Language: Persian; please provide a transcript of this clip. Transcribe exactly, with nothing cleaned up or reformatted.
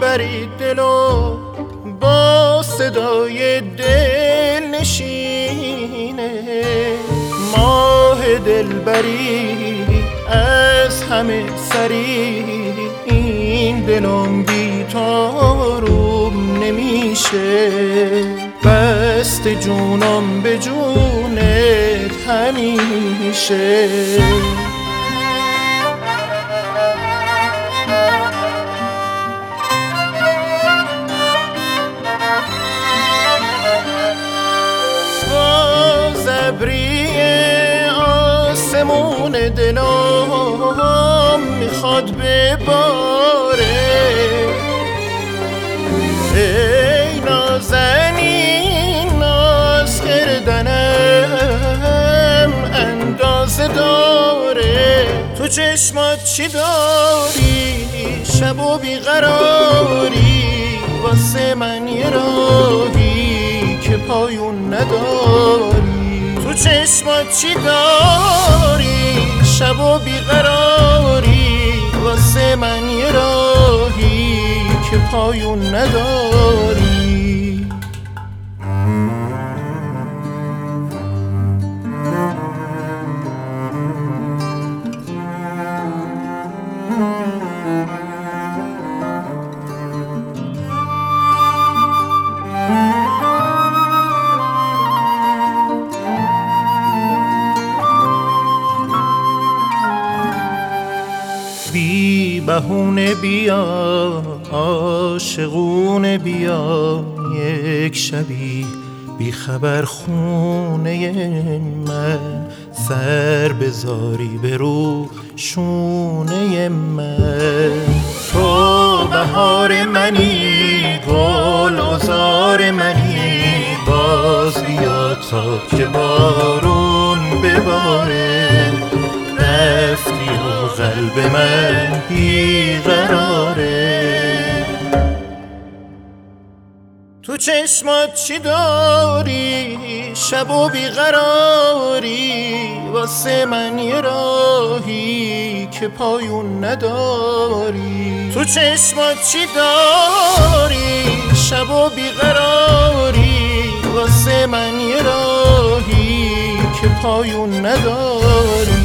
ببرید دلو با صدای دل نشینه. ماه دلبری از همه سری، این دلم بی تو آروم نمیشه. بست جونم به جونت همیشه. باز ابری آسمون دلم میخواد بباره. ای نازنین ناز کردنم اندازه داره. تو چشمات چی داری؟ شب و بیقراری واسه من یه راهی که پایون نداری. تو چشمات چی داری؟ شب و بیقراری واسه من یه راهی که پایون نداری. بی بهونه بیا عاشقونه بیا، یک شبی بی خبر خونه من. سر بذاری به رو شونه من. تو بهار منی گل عذار منی، باز بیا تا که بارون بباره. رفتی و قلب من بیقراره. تو چشمات چی داری؟ شب و بیقراری واسه من یه راهی که پایون نداری. تو چشمات چی داری؟ شب و بیقراری واسه من یه راهی که پایون نداری.